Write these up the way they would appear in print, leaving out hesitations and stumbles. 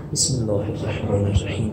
Bismillahirrahmanirrahim.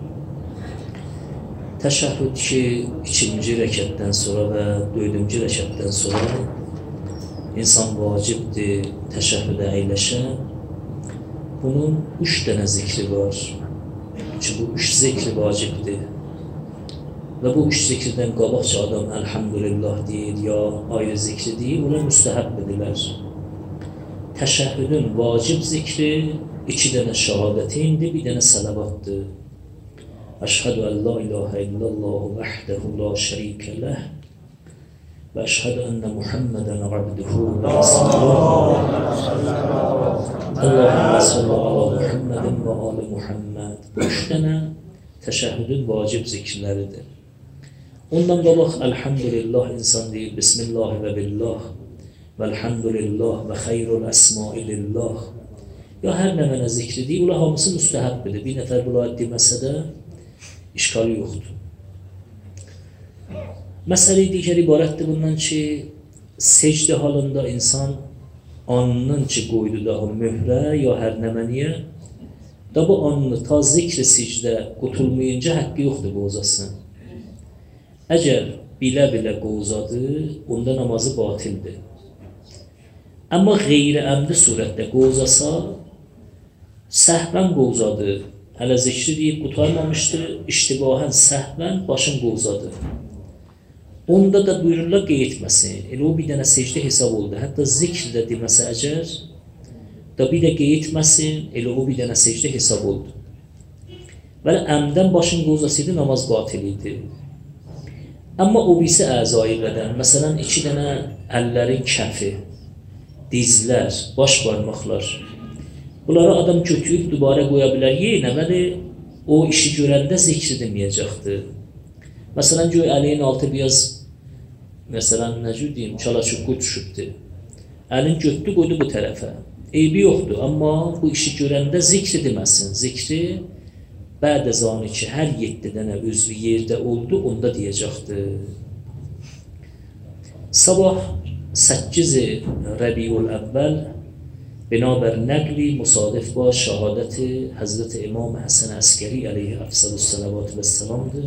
Təşəhhüd ki, ikinci rəkətdən sonra və dördüncü rəkətdən sonra insan vacibdir təşəhhüdə əyləşə. Bunun 3 dənə zikri var ki, bu 3 zikri vacibdir. Və bu 3 zikirdən qabaqca adam elhamdülillah deyir, ya ayrı zikri deyir, ona müstəhəb edirlər. Təşəhhüdün vacib zikri 2 dənə şəhadətindir, bir dənə salavatdır. Əşhədü ən la ilahə illallah vəhdehu la şərikə ləh və əşhədü ənə Muhammədən abduhu və rəsulüh. Allahümmə salli ala Muhammədin və ali Muhamməd. Bu 3 dənə təşəhhüdün vacib zikirləridir. Ondan qabaq elhamdülillah insan deyir, bismillah və billah və elhamdülillah və xeyrul əsma'i lillah. Ya hər nə mənə zikri deyir, ola hamısı müstəhəbbidir. Bir nəfər bunlar deməsə də işqalı yoxdur. Məsələ digər ibarətdir bundan ki, secdə halında insan anının ki qoydu daha möhrə ya hər nə məniyə, da bu anını ta zikri secdə qutulmayınca haqqı yoxdur qozasın. Əgər bilə-bilə qozadı, onda namazı batildir. Amma qeyri-əmdi surətdə qozasa, səhvən qozadı, hələ zikri deyib qutarmamışdır, iştibahən səhvən başın qozadı. Onda da buyururlar qeyd-etməsin, elə o bir dənə secdə hesab oldu. Hətta zikr də deməsə əgər, da bir də qeyd-etməsin, elə o bir dənə secdə hesab oldu. Və əmdən başın qozasıydı, namaz batil idi. Amma o birisi əzayirlədən, məsələn, 2 dənə əllərin kəfi, dizlər, baş barmaqlar. Bunları adam götürüb dubara qoya bilər yenə, vəli o işi görəndə zikri deməyəcəkdir. Məsələn, göy əliyin altı biraz, məsələn, necə deyim, çala-çuqu düşübdür. Əlin götdü, qoydu bu tərəfə. Eybi yoxdur, amma bu işi görəndə zikri deməsin. Zikri bədə zanı ki, hər 7 dənə üzvü yerdə oldu, onda deyəcəkdir. Sabah 8 Rəbiul Əvvəl binaber nəqli musadif ba şəhadəti Həzrət İmam Həsən Əskəri əleyhi əfsəlüs-səlavat və səlamdır.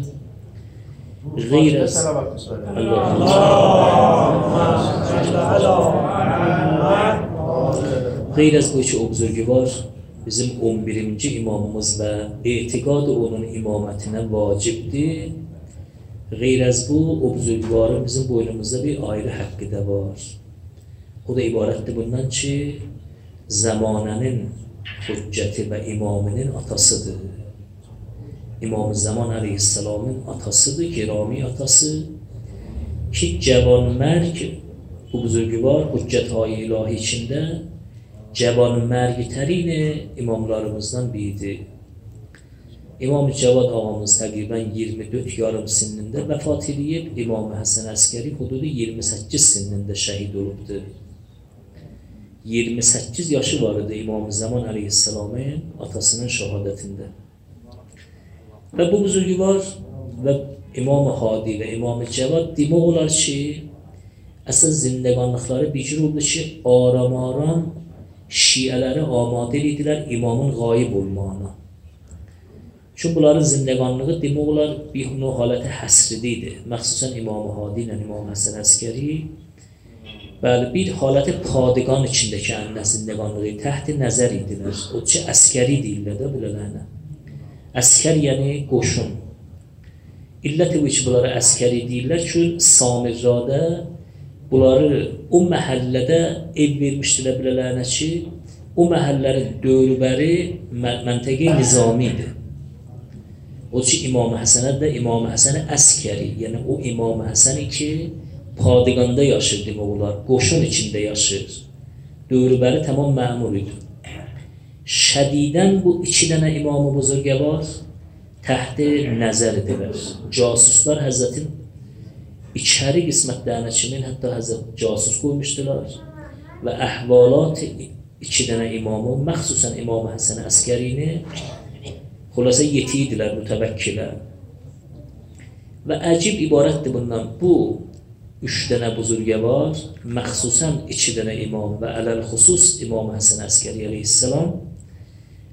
Qeyr az bu ki, o buzurgüvar bizim 11-ci imamımız və etiqadı onun imamətinə vacibdir. Qeyr az bu, o buzurgüvarın bizim boynumuzda bir ayrı haqqı da var. O da ibarətdir bundan ki, zamanənin hüccəti və imamının atasıdır. İmam-ı Zaman əleyhissalamın atasıdır, kirami atası ki, cavanmərg bu buzurgüvar hüccət-i ilahi içində cavanmərgitərini imamlarımızdan biridir. İmam-ı Cavad ağamız təqribən 24 yarım sinində vəfat edib, İmam-ı Həsən Əskəri hududu 28 sinində şəhid olubdur. 28 yaşı var idi İmam-ı Zaman əleyhissalamın atasının şəhadətində. Və bu buzurgüvar və İmam-ı Hadi və İmam-ı Cavad demək olar ki, əsas zindəqanlıqları bir cür oldu ki, aram-aram şiələri amadə edilər imamın qayib olmağına. Çünki bunların zindəqanlığı demək olar bir növ haləti həsridir. Məxsusən İmam-ı Hadi ilə İmam Həsən Əskəri bəli, bir haləti padiqan içindəki ənlə zindəqanlığı təhti nəzər idilər. O ki, əskəri deyirlər də bilələnə. Əskər yəni qoşun. İlləti bu ki, bunları əskəri deyirlər ki, Samirradə bunları o məhəllədə ev vermişdilər bilələnə ki, o məhəllərin dövrbəri məntəqə nizamidir. O ki, İmam-ı Həsənə də İmam-ı Həsəni əskəri, yəni o İmam-ı Həsəni ki, padiqanda yaşır demək olar, qoşun içində yaşır. Dövrbəri tamam məmur idi. Şədidən bu 2 dənə imam-ı buzurgə var, təhti nəzər edilər. Casuslar Həzrətin içəri qismətlərinə kimin hətta Həzrət casus qoymuşdular və əhvalat 2 dənə imamı, məxsusən İmam-ı Həsən Əskərini xülasə yetiydilər mütəvəkkilər. Və əcib ibarətdir bundan, bu 3 dənə buzurgə var, məxsusən 2 dənə imam və ələl-xüsus İmam Həsən Əskəri əleyhissalam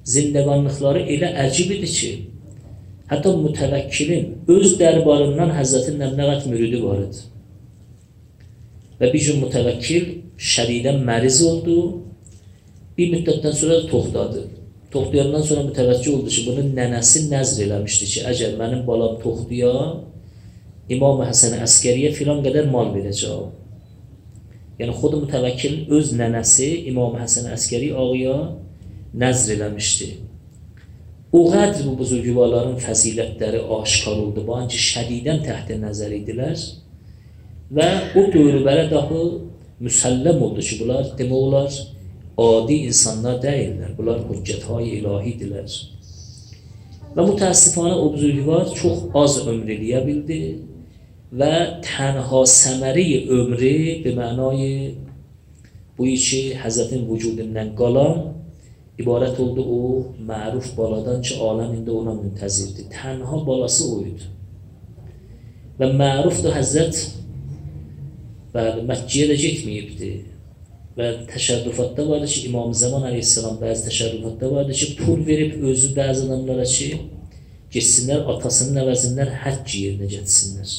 zindəqanlıqları elə əcib idi ki, hətta mütəvəkkilin öz dərbarından Həzrətin nə qədər müridi var idi. Və bir gün mütəvəkkil şədidən məriz oldu, bir müddətdən sonra toxtadı. Toxtayandan sonra mütəvəkkil oldu ki, bunun nənəsi nəzr eləmişdi ki, əgər mənim balam toxtuya, İmam Həsən Əskəriyə filan qədər mal verəcək. Yəni, xud mütəvəkkil öz nənəsi İmam Həsən Əskəri ağıya nəzr eləmişdi. O qədr bu buzurgüvarların fəzilətləri aşkar oldu. Bu ancaq şədidən təxtə nəzər idilər. Və o dövrlərə dahi müsəlləm oldu ki, bunlar demək olar, adi insanlar deyirlər. Bunlar hüccət-hay ilahidirlər. Və mütəəssifانه o buzurgüvar çox az ömr eləyə bildi və tənha səməri ömrü به معنای بویی ki, Həzrətin vücudundan qalan ibarət oldu o məruf baladan ki, aləm indi ona müntəzirdir. Tənha balası o idi. Və məruf da Həzrət Məkkəyə də getməyibdi. Və təşərrüfatda vardı ki, İmam Zaman əleyhissalam bəzi təşərrüfatda vardı ki, pul verib özü bəzi adamlara ki, geçsinlər, atasının əvəzindən həcc yerinə getsinlər.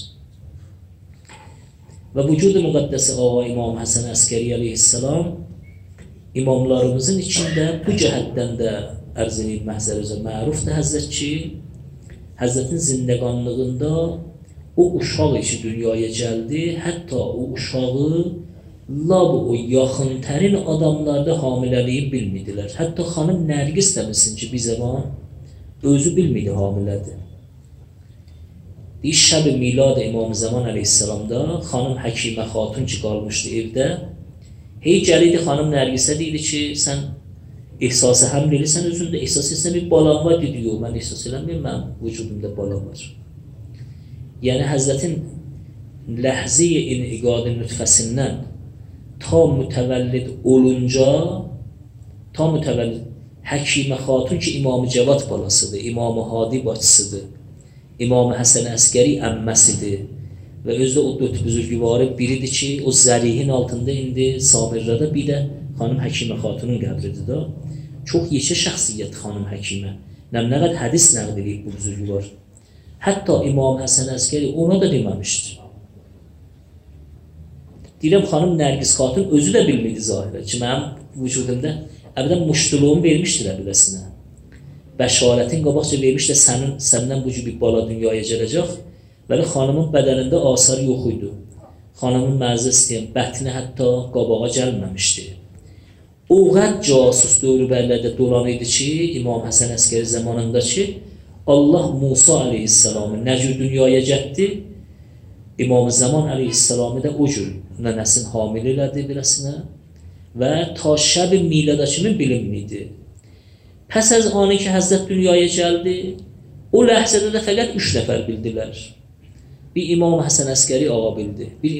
Və vücud-u müqəddəsi ağa İmam Həsən Əskəri əleyhissalam imamlarımızın içində bu cəhətdən də ərz edib məhzərimizə mərufdur Həzrət ki, Həzrətin zindəqanlığında o uşaq işi dünyaya gəldi, hətta o uşağı lab o yaxın-tərin adamlarda hamiləliyi bilmidilər. Hətta xanım Nərgis deməsin ki, bir zaman özü bilmidi hamilədir. Şəb-i milad İmam Zaman əleyhissalamda xanım Həkimə xatun ki, qalmışdı evdə. Hey gəliydi xanım Nərgisə deyildi ki, sən ehsası həml edirsən özündə, ehsas etsən bir balan var, dedi, yox, mən ehsas eləməyəm, mən vücudumda balan var. Yəni, Həzrətin ləhzi-i iniqad-ı nütfəsindən ta mütəvəllid olunca, ta mütəvəllid Həkimə xatun ki, İmam-ı Cəvad balasıdır, İmam-ı Hadi bacısıdır, İmam Həsən Əskəri əmməsidir və özdə o dörd buzurgüvarı biridir ki, o zərihin altında indi Samirrədə bir də xanım Həkimə xatunun qəbridir da. Çox yekə şəxsiyyət xanım Həkimə. Nə qədər hədis nəqd edib bu buzurgüvar. Hətta İmam Həsən Əskəri ona da deməmişdir. Deyirəm, xanım Nərgis xatun özü də bilmirdi zahirə ki, mənim vücudumda əbədən muşduluğumu vermişdir əbiləsinə. Bəşarətin qabaqca vermişdə səndən bu gibi bir bala dünyaya gələcək, vəli xanımın bədənində asar yox idi. Xanımın mərzə istəyən bətni hətta qabağa gəlməmişdi. O qəd casus dövrlərdə dolan idi ki, İmam Həsən Əskəri zamanında ki, Allah Musa əleyhissalamı nə cür dünyaya getdi, İmam Zaman əleyhissalamı da o cür nənəsini hamil elədi biləsinə və ta şəb-i milada kimi bilinmiydi. Pəs az anı ki, Həzrət dünyaya gəldi, o ləhzədə də fəqət 3 nəfər bildilər. Bir İmam Həsən Əskəri ağa bildi, bir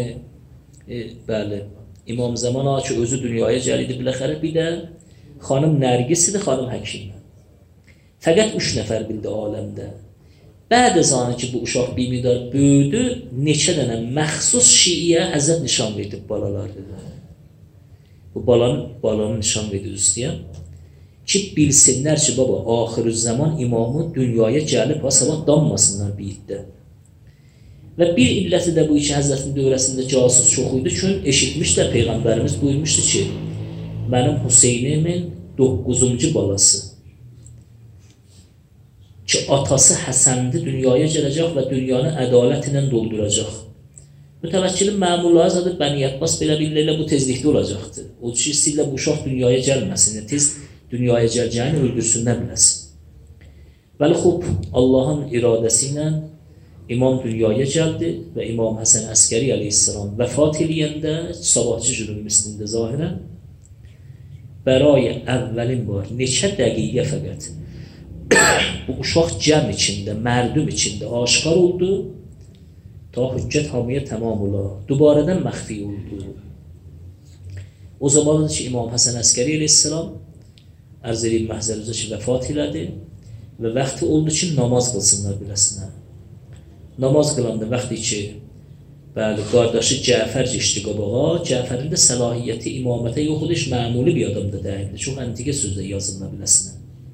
İmam Zaman ağa ki, özü dünyaya gəldi biləxərə, bir də xanım Nərgis idi, xanım Həkimə. Fəqət 3 nəfər bildi aləmdə. Bəd az anı ki, bu uşaq bir midar böyüdü, neçə dənə məxsus şiiyə Həzrət nişan verdi balalar dedi. Bu balanın nişan verdi üstəyəm. Ki, bilsinlər ki, baba, axır zaman imamı dünyaya gəlib, sabah danmasınlar bir iddə. Və bir illəti də bu iki Həzrətin dövrəsində casus çox idi ki, eşitmişlər, Peyğəmbərimiz buyurmuşdu ki, mənim Hüseynimin 9-cu balası ki, atası Həsəndi dünyaya gələcək və dünyanı ədalət ilə dolduracaq. Mütəvəkkilin məmurları zadı Bəni Abbas belə bilirlə bu tezlikdə olacaqdır. O ki, sizlə bu uşaq dünyaya gəlməsin, tez dünyaya gələcəyini öldürsünlər biləsin. Vəli xub, Allahın iradəsi ilə İmam dünyaya gəldi və İmam Həsən Əskəri əleyhissalam vəfat eləyəndə, sabahçı günün mislində zahirən, bəray əvvəlin var, neçə dəqiqə fəqət bu uşaq cəm içində, mərdum içində aşkar oldu, ta hüccət hamiyə tamam ola, dubarədən məxfi oldu. O zamanıdır ki, İmam Həsən Əskəri əleyhissalam ərz edib məhzərimizə ki, vəfat elədi və vaxtı oldu ki, namaz qılsınlar biləsinə. Namaz qılanda vaxtı ki, qardaşı Cəfər geçdi qabağa, Cəfərin də səlahiyyəti imamətə yox idi, məmuli bir adam da dəyildi. Çox əntiqə sözlə yazılma biləsinə.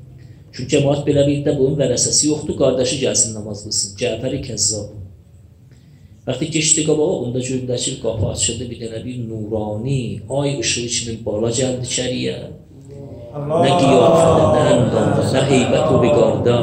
Çünkü cemaat belə bir də bunun vərəsəsi yoxdur, qardaşı gəlsin namaz qılsın. Cəfər-i Kəzzab. Vaxtı geçdi qabağa, onda gördülər ki, qapı açıldı, bir dənə bir nurani, ay ışığı kimi bala gəldi içəriyə. Nə qiyafədə, nə əndamda, nə heybət o biqarda.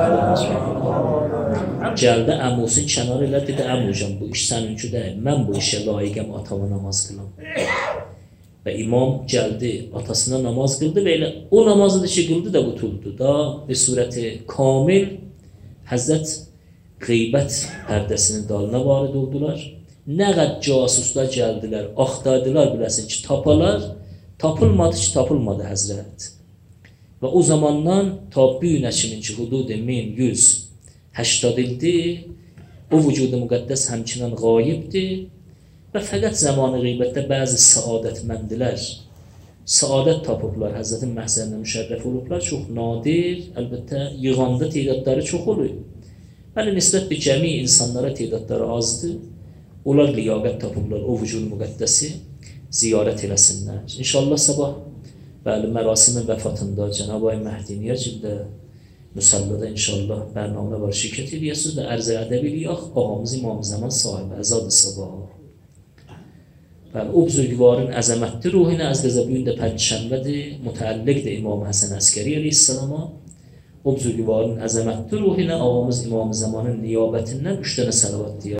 Gəldi, əmusun kənar elə, dedi, əmucan, bu iş səninki deyil, mən bu işə layiqəm, atama namaz qılam. Və imam gəldi, atasına namaz qıldı və elə o namazı da ki, qıldı da qutuldu da, bir surəti kamil, Həzrət qeybət pərdəsinin dalına varid oldular. Nə qədər casuslar gəldilər, axtardılar biləsin ki, tapalar, tapılmadı ki, tapılmadı Həzrət. Və o zamandan ta bu günə kimin ki, hudud 1180 ildir, o vücudu müqəddəs həmçinin qayibdir və fəqət zamanı qeybətdə bəzi səadətməndilər, səadət tapıblar, Həzrətin məhzərində müşərrəf olublar, çox nadir, əlbəttə yığanda teyidadları çox olur. Bəli, nisbət bir cəmi insanlara teyidadları azdır, onlar liyaqət tapıblar, o vücudu müqəddəsi ziyarət eləsinlər. İnşallah sabah, bəli, mərasimin vəfatında Cənab-ı Məhdiniyə cildə müsəllada inşallah bərnamə var, şirkət eləyəsiniz və ərz ədəb eləyək, ağamız İmam Zaman sahibi, əzad-ı sabah. Bəli, o buzurgvarın əzəmətli ruhuna az qəzə bu gün də pənçənbədir, mütəəlliqdir İmam Həsən Əskəri əleyhissalama. O buzurgvarın əzəmətli ruhuna ağamız İmam Zamanın niyabətindən 3 dənə səlavat deyər.